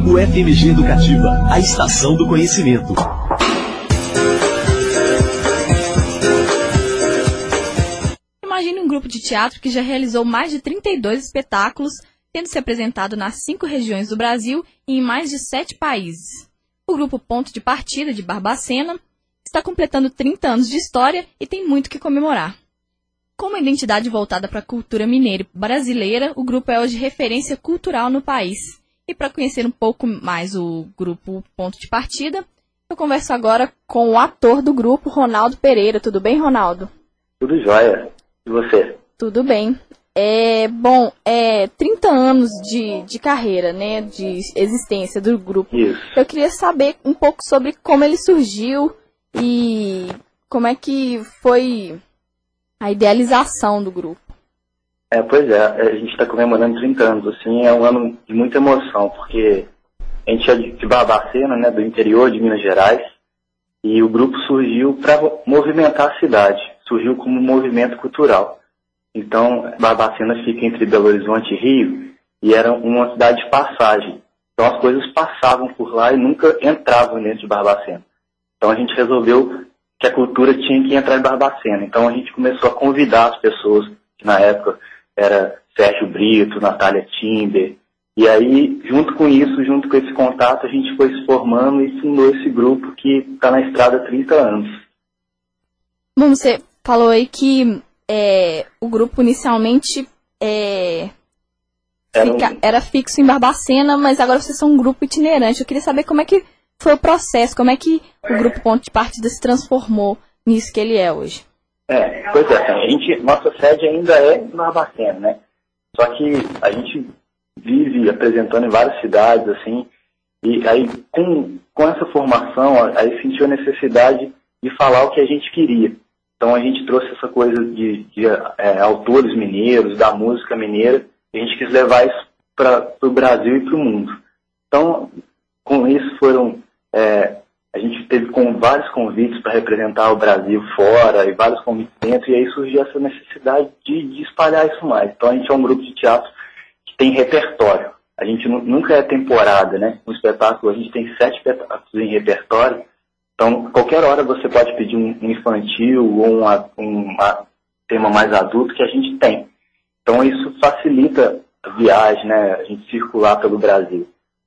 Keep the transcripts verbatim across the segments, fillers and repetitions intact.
U F M G Educativa, a estação do conhecimento. Imagine um grupo de teatro que já realizou mais de trinta e dois espetáculos, tendo se apresentado nas cinco regiões do Brasil e em mais de sete países. O grupo Ponto de Partida, de Barbacena, está completando trinta anos de história e tem muito que comemorar. Com uma identidade voltada para a cultura mineira e brasileira, o grupo é hoje referência cultural no país. E para conhecer um pouco mais o grupo Ponto de Partida, eu converso agora com o ator do grupo, Ronaldo Pereira. Tudo bem, Ronaldo? Tudo jóia. E você? Tudo bem. É, bom, é trinta anos de, de carreira, né, de existência do grupo. Isso. Eu queria saber um pouco sobre como ele surgiu e como é que foi a idealização do grupo. É, pois é, a gente está comemorando trinta anos, assim, é um ano de muita emoção, porque a gente é de Barbacena, né, do interior de Minas Gerais, e o grupo surgiu para movimentar a cidade, surgiu como um movimento cultural. Então, Barbacena fica entre Belo Horizonte e Rio, e era uma cidade de passagem. Então as coisas passavam por lá e nunca entravam dentro de Barbacena. Então a gente resolveu que a cultura tinha que entrar em Barbacena. Então a gente começou a convidar as pessoas, que na época era Sérgio Brito, Natália Timber. E aí, junto com isso, junto com esse contato, a gente foi se formando e fundou esse grupo que está na estrada há trinta anos. Bom, você falou aí que é, o grupo inicialmente é, Era, fica, um... era fixo em Barbacena, mas agora vocês são um grupo itinerante. Eu queria saber como é que foi o processo, como é que o grupo Ponto de Partida se transformou nisso que ele é hoje. É, pois é, a gente, nossa sede ainda é em Barbacena, né? Só que a gente vive apresentando em várias cidades, assim, e aí com, com essa formação, aí sentiu a necessidade de falar o que a gente queria. Então a gente trouxe essa coisa de, de é, autores mineiros, da música mineira, e a gente quis levar isso para o Brasil e para o mundo. Então, com isso foram... É, a gente teve com vários convites para representar o Brasil fora e vários convites dentro, e aí surgiu essa necessidade de, de espalhar isso mais. Então a gente é um grupo de teatro que tem repertório. A gente nunca é temporada, né? No espetáculo a gente tem sete espetáculos em repertório. Então, qualquer hora você pode pedir um, um infantil ou um um tema mais adulto que a gente tem. Então isso facilita a viagem, né? A gente circular pelo Brasil.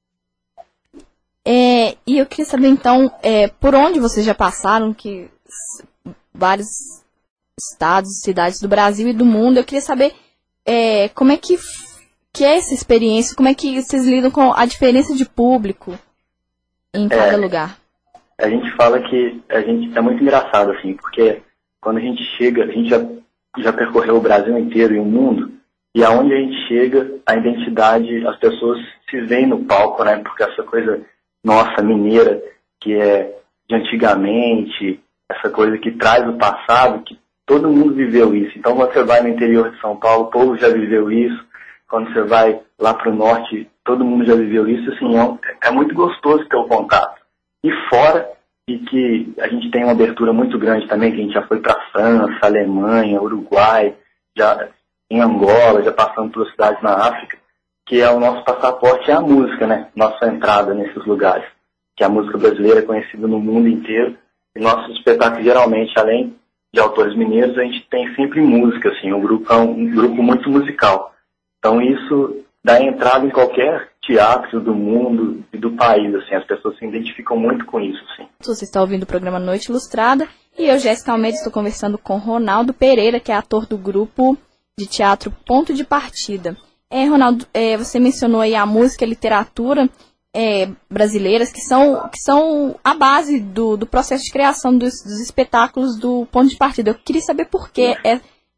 É, e eu queria saber, então, é, por onde vocês já passaram, que vários estados, cidades do Brasil e do mundo. Eu queria saber é, como é que, que é essa experiência, como é que vocês lidam com a diferença de público em cada é, lugar. A gente fala que a gente é muito engraçado, assim, porque quando a gente chega, a gente já, já percorreu o Brasil inteiro e o mundo, e aonde a gente chega, a identidade, as pessoas se veem no palco, né, porque essa coisa... nossa, mineira, que é de antigamente, essa coisa que traz o passado, que todo mundo viveu isso. Então, quando você vai no interior de São Paulo, o povo já viveu isso. Quando você vai lá para o norte, todo mundo já viveu isso. Assim, é, é muito gostoso ter o contato. E fora, e que a gente tem uma abertura muito grande também, que a gente já foi para França, Alemanha, Uruguai, já em Angola, já passando por cidades na África, que é o nosso passaporte, é a música, né? Nossa entrada nesses lugares. Que a música brasileira é conhecida no mundo inteiro. E nossos espetáculos, geralmente, além de autores mineiros, a gente tem sempre música, assim. O grupo é um, um grupo muito musical. Então isso dá entrada em qualquer teatro do mundo e do país, assim. As pessoas se identificam muito com isso, assim. Você está ouvindo o programa Noite Ilustrada. E eu, Jéssica Almeida, estou conversando com Ronaldo Pereira, que é ator do grupo de teatro Ponto de Partida. É, Ronaldo, é, você mencionou aí a música e a literatura é, brasileiras, que são, que são a base do, do processo de criação dos, dos espetáculos do Ponto de Partida. Eu queria saber por que é,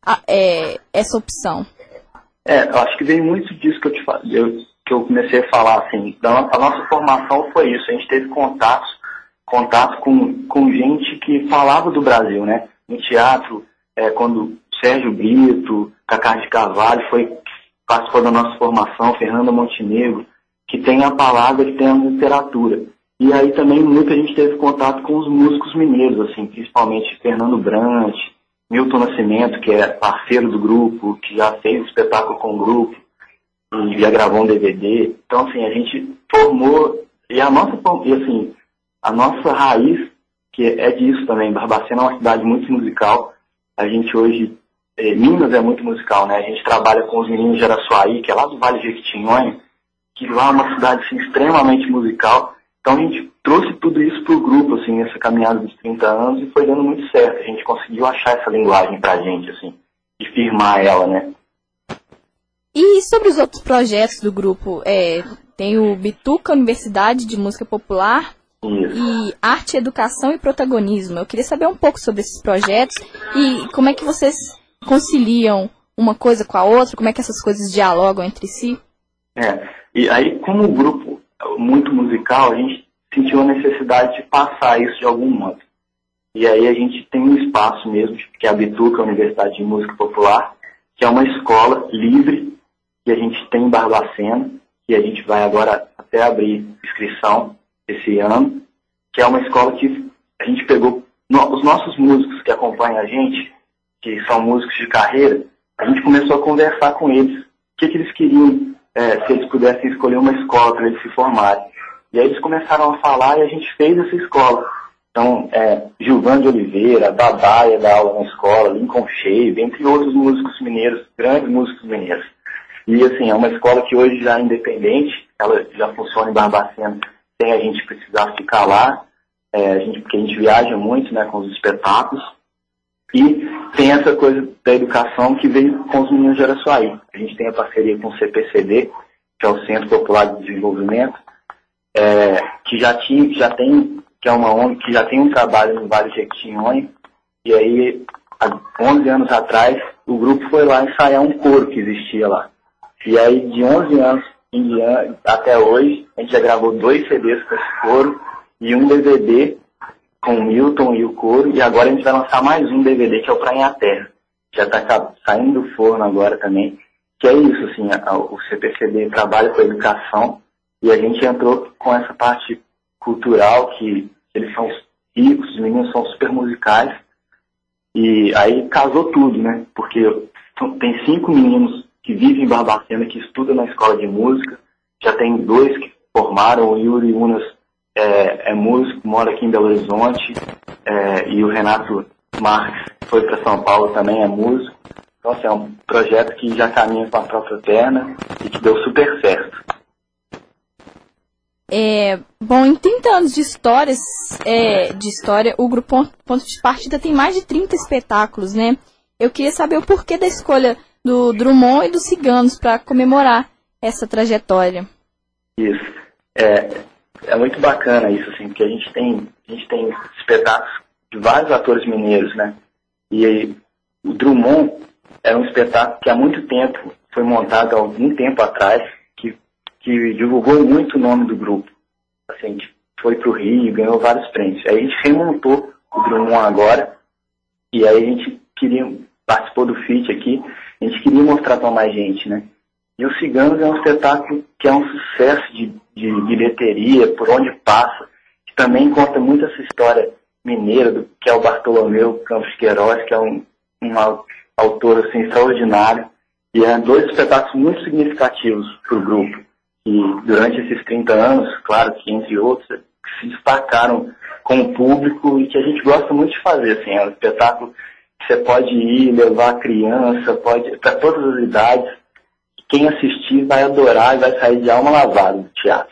é, essa opção. É, eu acho que veio muito disso que eu, te, eu, que eu comecei a falar, assim. Da, a nossa formação foi isso, a gente teve contatos, contato com, com gente que falava do Brasil, né? No teatro, é, quando Sérgio Brito, Cacá de Carvalho foi... participou da nossa formação, Fernanda Montenegro, que tem a palavra, que tem a literatura. E aí também muita gente teve contato com os músicos mineiros, assim, principalmente Fernando Brant, Milton Nascimento, que é parceiro do grupo, que já fez espetáculo com o grupo. e já gravou um D V D. Então, assim, a gente formou, e a nossa, e, assim, a nossa raiz, que é disso também, Barbacena é uma cidade muito musical. A gente hoje, eh, Minas é muito musical, né? A gente trabalha com os meninos de Araçuaí, que é lá do Vale de Jequitinhonha, que lá é uma cidade, assim, extremamente musical. Então a gente trouxe tudo isso pro grupo, assim, nessa caminhada dos trinta anos, e foi dando muito certo. A gente conseguiu achar essa linguagem pra gente, assim, e firmar ela, né? E sobre os outros projetos do grupo, é, tem o Bituca Universidade de Música Popular, Isso. E Arte, Educação e Protagonismo. Eu queria saber um pouco sobre esses projetos e como é que vocês conciliam uma coisa com a outra, como é que essas coisas dialogam entre si. É, e aí como o grupo é muito musical, a gente sentiu a necessidade de passar isso de algum modo. E aí a gente tem um espaço mesmo, que é a Bituca Universidade de Música Popular, que é uma escola livre que a gente tem em Barbacena, que a gente vai agora até abrir inscrição esse ano, que é uma escola que a gente pegou no, os nossos músicos que acompanham a gente, que são músicos de carreira, a gente começou a conversar com eles, o que, que eles queriam, é, se eles pudessem escolher uma escola para eles se formarem. E aí eles começaram a falar e a gente fez essa escola. Então, é, Gilvan de Oliveira, Babaia dá aula na escola, Lincoln Shave, entre outros músicos mineiros, grandes músicos mineiros. E assim, é uma escola que hoje já é independente, ela já funciona em Barbacena, sem a gente precisar ficar lá, é, a gente, porque a gente viaja muito, né, com os espetáculos. E tem essa coisa da educação que veio com os meninos de Araçuaí. A gente tem a parceria com o C P C D, que é o Centro Popular de Desenvolvimento, é, que já, tinha, já tem, que é uma O N G que já tem um trabalho no Vale de Jequitinhonha. E aí, há onze anos atrás, o grupo foi lá ensaiar um coro que existia lá. E aí, de onze anos em diante, até hoje, a gente já gravou dois C Ds com esse coro e um D V D com o Milton e o coro, e agora a gente vai lançar mais um D V D, que é o Praia Terra. Já está saindo do forno agora também. Que é isso, assim, a, o C P C D trabalha com a educação, e a gente entrou com essa parte cultural, que eles são ricos, os meninos são super musicais, e aí casou tudo, né? Porque tem cinco meninos que vivem em Barbacena, que estudam na escola de música, já tem dois que formaram, o Yuri Unas é, é músico, mora aqui em Belo Horizonte, é, e o Renato Marques foi para São Paulo também, é músico. Então, assim, é um projeto que já caminha com a própria perna e que deu super certo. É, bom, em trinta anos de histórias, é, de história, o Grupo Ponto de Partida tem mais de trinta espetáculos, né? Eu queria saber o porquê da escolha do Drummond e dos Ciganos para comemorar essa trajetória. Isso. É, é muito bacana isso, assim, porque a gente tem, a gente tem espetáculos de vários atores mineiros, né? E aí, o Drummond é um espetáculo que há muito tempo foi montado, há algum tempo atrás, que, que divulgou muito o nome do grupo. Assim, a gente foi para o Rio, ganhou vários prêmios. Aí a gente remontou o Drummond agora, e aí a gente queria, participou do feat aqui, a gente queria mostrar para mais gente, né? E os Ciganos é um espetáculo que é um sucesso de, de bilheteria, por onde passa, que também conta muito essa história mineira, do, que é o Bartolomeu Campos Queiroz, que é um, um autor assim, extraordinário. E é dois espetáculos muito significativos para o grupo. E durante esses trinta anos, claro que entre outros, se destacaram com o público e que a gente gosta muito de fazer. Assim, é um espetáculo que você pode ir, levar a criança, pode para todas as idades. Quem assistir vai adorar e vai sair de alma lavada do teatro.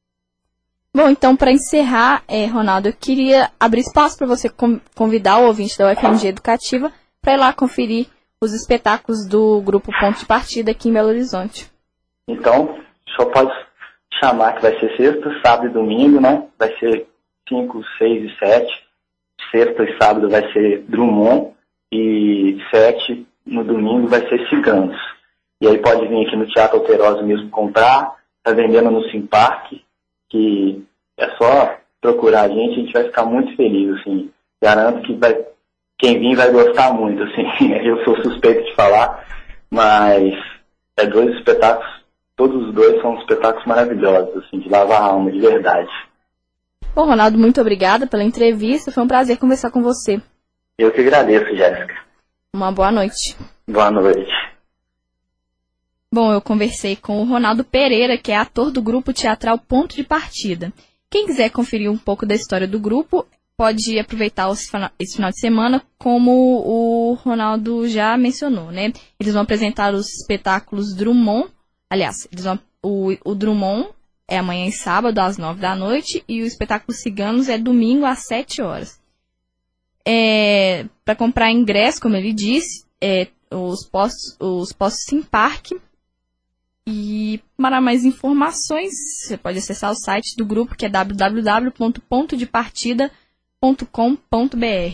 Bom, então, para encerrar, é, Ronaldo, eu queria abrir espaço para você convidar o ouvinte da U F M G Educativa para ir lá conferir os espetáculos do Grupo Ponto de Partida aqui em Belo Horizonte. Então, só pode chamar que vai ser sexta, sábado e domingo, né? Vai ser cinco, seis e sete. Sexta e sábado vai ser Drummond e sete no domingo vai ser Ciganos. E aí pode vir aqui no Teatro Alterosa mesmo comprar, tá vendendo no Simpark, que é só procurar a gente, a gente vai ficar muito feliz, assim. Garanto que vai, quem vir vai gostar muito, assim. Eu sou suspeito de falar, mas é dois espetáculos, todos os dois são espetáculos maravilhosos, assim, de lavar a alma, de verdade. Bom, Ronaldo, muito obrigada pela entrevista, foi um prazer conversar com você. Eu que agradeço, Jéssica. Uma boa noite. Boa noite. Bom, eu conversei com o Ronaldo Pereira, que é ator do grupo teatral Ponto de Partida. Quem quiser conferir um pouco da história do grupo, pode aproveitar esse final de semana, como o Ronaldo já mencionou, né? Eles vão apresentar os espetáculos Drummond, aliás, eles vão, o, o Drummond é amanhã e sábado, às nove da noite, e o espetáculo Ciganos é domingo, às sete horas. É, para comprar ingresso, como ele disse, é, os postos, os postos Simpark. E para mais informações, você pode acessar o site do grupo, que é w w w ponto ponto de partida ponto com ponto b r.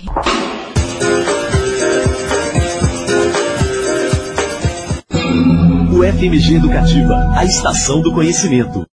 O F M G Educativa, a estação do conhecimento.